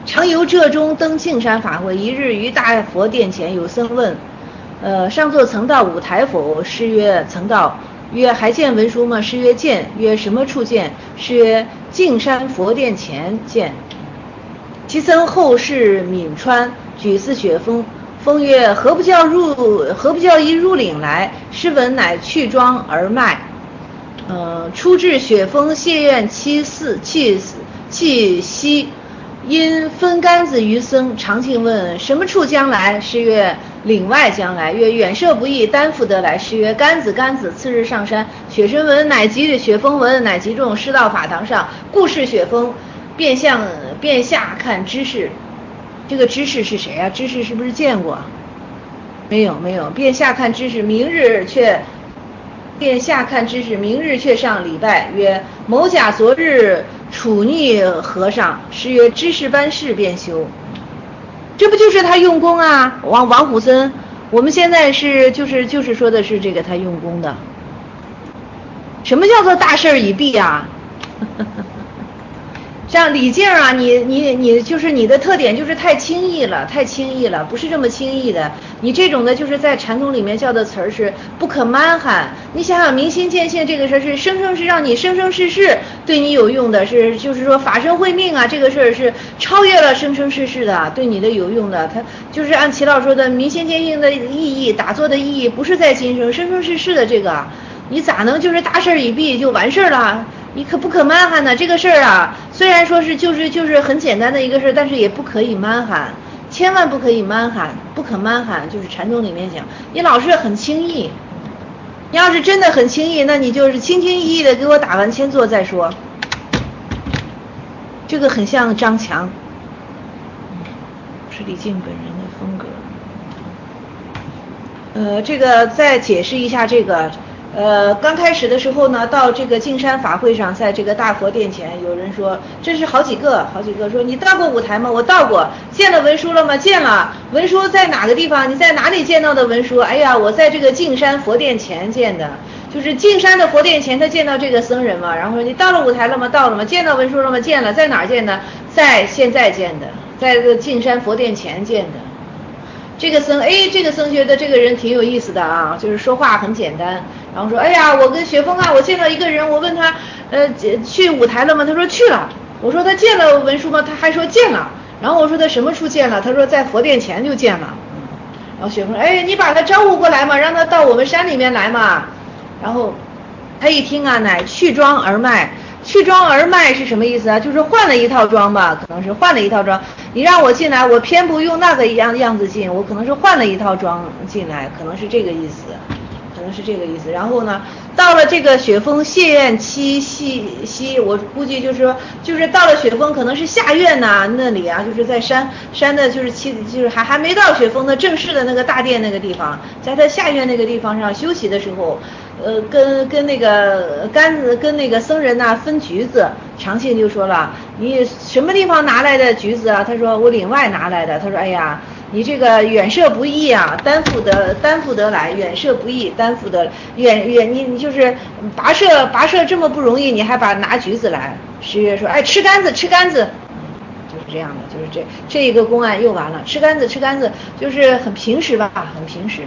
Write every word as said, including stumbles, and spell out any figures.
常游浙中登径山法会，一日于大佛殿前有僧问，呃，上座曾到五台否？师曰：曾到。曰：还见文书吗？师曰：见。曰：什么处见？师曰：径山佛殿前见。其僧后世泯川，举似雪峰。峰曰：何不教入？何不教一入岭来？师闻，乃去庄而迈。呃，初至雪峰谢愿七四气气息，因分杆子于僧。常庆问：什么处将来？师曰：岭外将来。曰：远涉不易，担负得来。师曰：杆子杆子。次日上山，雪深闻，乃急；雪峰闻，乃急众。师到法堂上，故视雪峰，便向便下看知识。这个知识是谁啊？知识是不是见过？没有没有。便下看知识，明日却便下看知识，明日却上礼拜。曰：某甲昨日处逆和尚。师曰：知识般事便修。这不就是他用功啊？王王虎森，我们现在是就是就是说的是这个他用功的。什么叫做大事已毕啊？像李靖啊，你你你就是你的特点就是太轻易了，太轻易了，不是这么轻易的。你这种的就是在禅宗里面叫的词儿是不可蛮罕。你想想明心见性这个事儿是生生是让你生生世世对你有用的，是就是说法身慧命啊，这个事儿是超越了生生世世的，对你的有用的。它就是按齐老说的明心见性的意义，打坐的意义不是在今生，生生世世的这个，你咋能就是大事已毕就完事儿了？你可不可蛮罕呢？这个事儿啊，虽然说是就是就是很简单的一个事儿，但是也不可以蛮罕，千万不可以蛮罕，不可蛮罕。就是禅宗里面讲，你老是很轻易，你要是真的很轻易，那你就是轻轻易易的给我打完千坐再说。这个很像张强，是李靖本人的风格。呃，这个再解释一下这个。呃，刚开始的时候呢，到这个径山法会上，在这个大佛殿前，有人说，这是好几个，好几个说，你到过五台吗？我到过。见了文书了吗？见了。文书在哪个地方？你在哪里见到的文书？哎呀，我在这个径山佛殿前见的，就是径山的佛殿前，他见到这个僧人嘛。然后说，你到了五台了吗？到了吗？见到文书了吗？见了。在哪儿见的？在现在见的，在这个径山佛殿前见的。这个僧，哎，这个僧觉得这个人挺有意思的啊，就是说话很简单。然后说，哎呀，我跟雪峰啊，我见到一个人，我问他，呃，去五台了吗？他说去了。我说他见了文书吗？他还说见了。然后我说他什么处见了？他说在佛殿前就见了。然后雪峰说，哎，你把他招呼过来嘛，让他到我们山里面来嘛。然后他一听啊，乃去庄而迈。去庄而迈是什么意思啊？就是换了一套装吧，可能是换了一套装。你让我进来，我偏不用那个样样子进，我可能是换了一套装进来，可能是这个意思。可能是这个意思。然后呢，到了这个雪峰谢愿期西西，我估计就是说，就是到了雪峰，可能是下院呐、啊、那里啊，就是在山山的，就是期就是还还没到雪峰的正式的那个大殿那个地方，在他下院那个地方上休息的时候，呃，跟跟那个杆子跟那个僧人呐、啊、分橘子，常庆就说了，你什么地方拿来的橘子啊？他说我岭外拿来的。他说哎呀。你这个远涉不易啊，担负得担负得来，远涉不易，担负得远远你你就是跋涉跋涉这么不容易，你还把拿橘子来。师曰说，哎，吃杆子吃杆子，就是这样的，就是这这一个公案又完了，吃杆子吃杆子，就是很平时吧，很平时。